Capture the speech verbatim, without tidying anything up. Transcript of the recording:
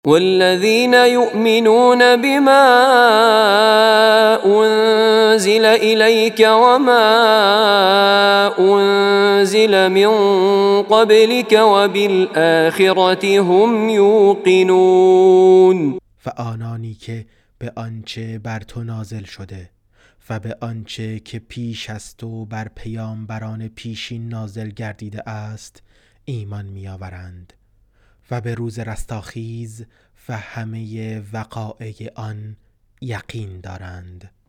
والذين يؤمنون بما أنزل إليك وما أنزل من قبلك وبالآخرة هم یوقنون. و آنانی که به آنچه بر تو نازل شده و به آنچه که پیش از تو بر پیامبران پیشین نازل گردیده است ایمان می‌آورند و به روز رستاخیز و همه وقایع آن یقین دارند.